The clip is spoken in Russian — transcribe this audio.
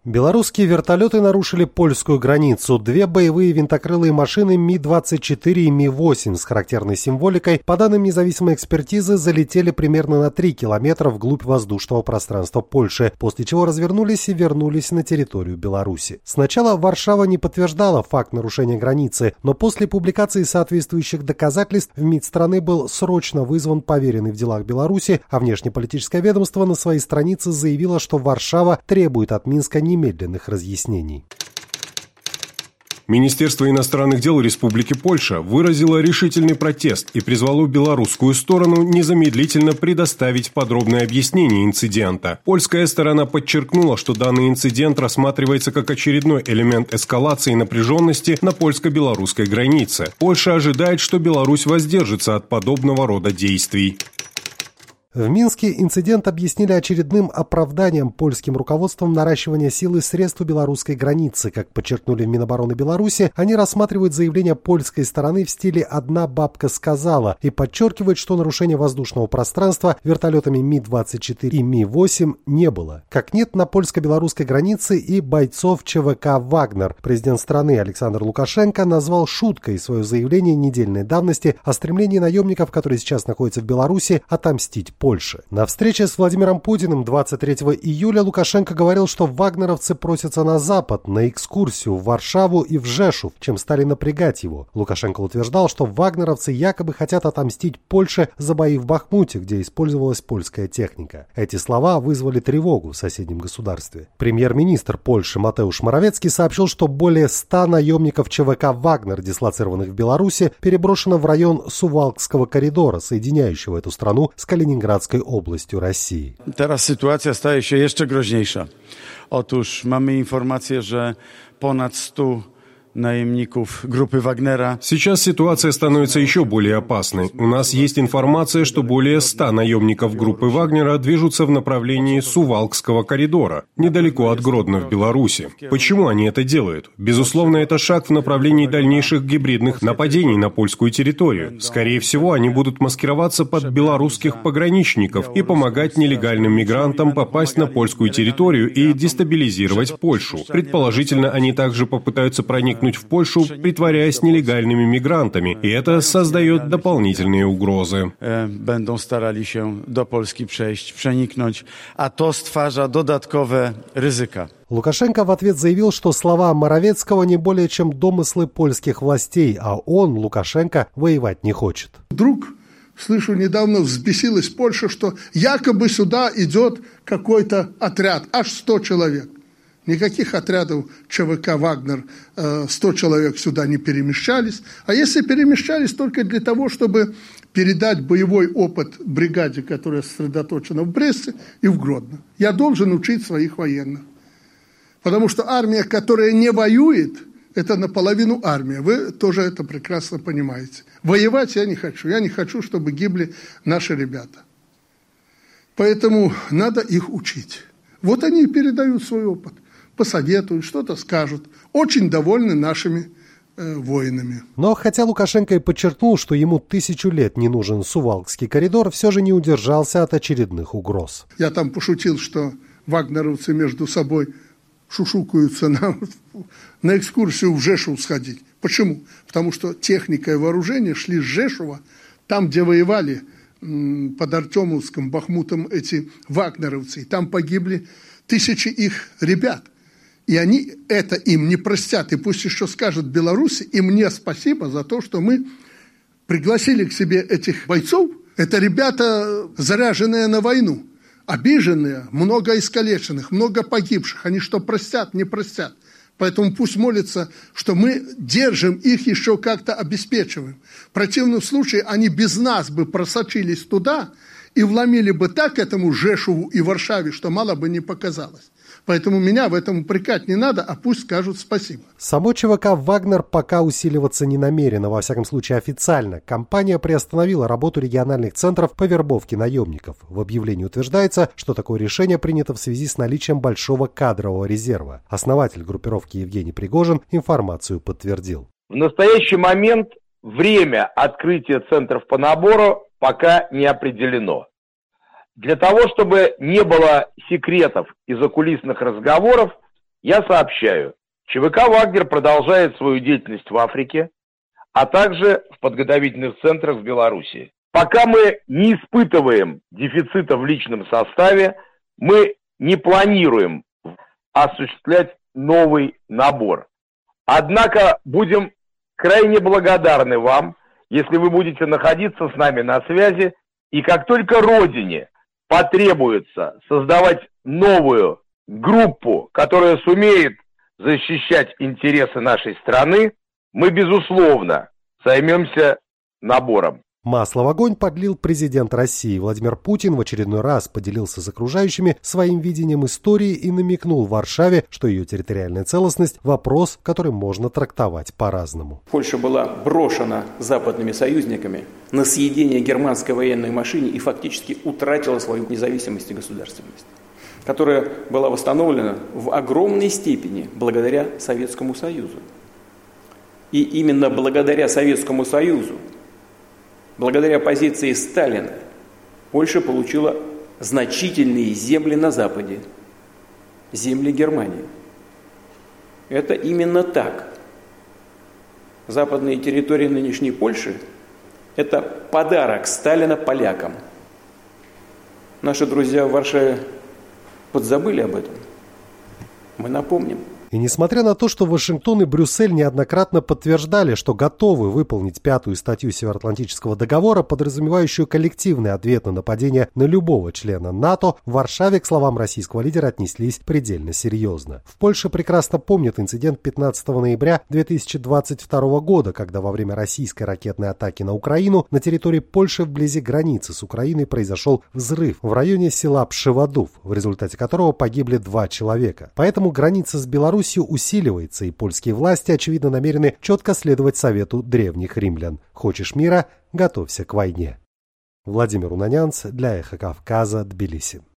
Белорусские вертолеты нарушили польскую границу. Две боевые винтокрылые машины Ми-24 и Ми-8 с характерной символикой, по данным независимой экспертизы, залетели примерно на 3 километра вглубь воздушного пространства Польши, после чего развернулись и вернулись на территорию Беларуси. Сначала Варшава не подтверждала факт нарушения границы, но после публикации соответствующих доказательств в МИД страны был срочно вызван поверенный в делах Беларуси, а внешнеполитическое ведомство на своей странице заявило, что Варшава требует от Минска немедленных разъяснений. Министерство иностранных дел Республики Польша выразило решительный протест и призвало белорусскую сторону незамедлительно предоставить подробное объяснение инцидента. Польская сторона подчеркнула, что данный инцидент рассматривается как очередной элемент эскалации напряженности на польско-белорусской границе. Польша ожидает, что Беларусь воздержится от подобного рода действий. В Минске инцидент объяснили очередным оправданием польским руководством наращивания сил и средств у белорусской границы. Как подчеркнули в Минобороны Беларуси, они рассматривают заявление польской стороны в стиле «одна бабка сказала» и подчеркивают, что нарушения воздушного пространства вертолетами Ми-24 и Ми-8 не было. Как нет на польско-белорусской границе и бойцов ЧВК «Вагнер». Президент страны Александр Лукашенко назвал шуткой свое заявление недельной давности о стремлении наемников, которые сейчас находятся в Беларуси, отомстить Польши. На встрече с Владимиром Путиным 23 июля Лукашенко говорил, что вагнеровцы просятся на Запад, на экскурсию в Варшаву и в Жешув, чем стали напрягать его. Лукашенко утверждал, что вагнеровцы якобы хотят отомстить Польше за бои в Бахмуте, где использовалась польская техника. Эти слова вызвали тревогу в соседнем государстве. Премьер-министр Польши Матеуш Моровецкий сообщил, что более 100 наемников ЧВК «Вагнер», дислоцированных в Беларуси, переброшено в район Сувалкского коридора, соединяющего эту страну с Калининградской областью России. Teraz sytuacja staje się jeszcze groźniejsza. Otóż mamy informację, że ponad 100 najemników группы Вагнера. Сейчас ситуация становится еще более опасной. У нас есть информация, что более 100 наемников группы Вагнера движутся в направлении Сувалкского коридора, недалеко от Гродно в Беларуси. Почему они это делают? Безусловно, это шаг в направлении дальнейших гибридных нападений на польскую территорию. Скорее всего, они будут маскироваться под белорусских пограничников и помогать нелегальным мигрантам попасть на польскую территорию и дестабилизировать Польшу. Предположительно, они также попытаются проникнуть в Польшу, притворяясь нелегальными мигрантами, и это создает дополнительные угрозы. Będą starali się do Polski przejść, przeniknąć, a to stwarza dodatkowe ryzyka. Лукашенко в ответ заявил, что слова Моровецкого не более чем домыслы польских властей, а он, Лукашенко, воевать не хочет. Вдруг, слышу, недавно взбесилась Польша, что якобы сюда идет какой-то отряд, аж 100 человек. Никаких отрядов ЧВК «Вагнер» 100 человек сюда не перемещались. А если перемещались, только для того, чтобы передать боевой опыт бригаде, которая сосредоточена в Бресте и в Гродно. Я должен учить своих военных. Потому что армия, которая не воюет, это наполовину армия. Вы тоже это прекрасно понимаете. Воевать я не хочу. Я не хочу, чтобы гибли наши ребята. Поэтому надо их учить. Вот они и передают свой опыт. Посоветуют, что-то скажут. Очень довольны нашими воинами. Но хотя Лукашенко и подчеркнул, что ему 1000 лет не нужен Сувалкский коридор, все же не удержался от очередных угроз. Я там пошутил, что вагнеровцы между собой шушукаются на экскурсию в Жешув сходить. Почему? Потому что техника и вооружение шли с Жешува, там, где воевали под Артемовском, Бахмутом эти вагнеровцы. И там погибли 1000 их ребят. И они это им не простят. И пусть еще скажут Беларуси, и мне спасибо за то, что мы пригласили к себе этих бойцов. Это ребята, заряженные на войну, обиженные, много искалеченных, много погибших. Они что, простят? Не простят. Поэтому пусть молятся, что мы держим их, еще как-то обеспечиваем. В противном случае они без нас бы просочились туда и вломили бы так этому Жешуву и Варшаве, что мало бы не показалось. Поэтому меня в этом упрекать не надо, а пусть скажут спасибо. Само ЧВК «Вагнер» пока усиливаться не намерено, во всяком случае официально. Компания приостановила работу региональных центров по вербовке наемников. В объявлении утверждается, что такое решение принято в связи с наличием большого кадрового резерва. Основатель группировки Евгений Пригожин информацию подтвердил. В настоящий момент время открытия центров по набору пока не определено. Для того, чтобы не было секретов и закулисных разговоров, я сообщаю, ЧВК «Вагнер» продолжает свою деятельность в Африке, а также в подготовительных центрах в Беларуси. Пока мы не испытываем дефицита в личном составе, мы не планируем осуществлять новый набор. Однако будем крайне благодарны вам, если вы будете находиться с нами на связи, и как только Родине потребуется создавать новую группу, которая сумеет защищать интересы нашей страны, мы, безусловно, займемся набором. Масло в огонь подлил президент России. Владимир Путин в очередной раз поделился с окружающими своим видением истории и намекнул Варшаве, что ее территориальная целостность – вопрос, который можно трактовать по-разному. Польша была брошена западными союзниками на съедение германской военной машине и фактически утратила свою независимость и государственность, которая была восстановлена в огромной степени благодаря Советскому Союзу. И именно благодаря Советскому Союзу, благодаря позиции Сталина, Польша получила значительные земли на Западе, земли Германии. Это именно так. Западные территории нынешней Польши – это подарок Сталина полякам. Наши друзья в Варшаве подзабыли об этом. Мы напомним. И несмотря на то, что Вашингтон и Брюссель неоднократно подтверждали, что готовы выполнить 5-ю статью Североатлантического договора, подразумевающую коллективный ответ на нападение на любого члена НАТО, в Варшаве к словам российского лидера отнеслись предельно серьезно. В Польше прекрасно помнят инцидент 15 ноября 2022 года, когда во время российской ракетной атаки на Украину на территории Польши вблизи границы с Украиной произошел взрыв в районе села Пшеводов, в результате которого погибли 2 человека. Поэтому граница с Беларусью усиливается, и польские власти, очевидно, намерены четко следовать совету древних римлян. Хочешь мира – готовься к войне. Владимир Унанянц для Эхо Кавказа, Тбилиси.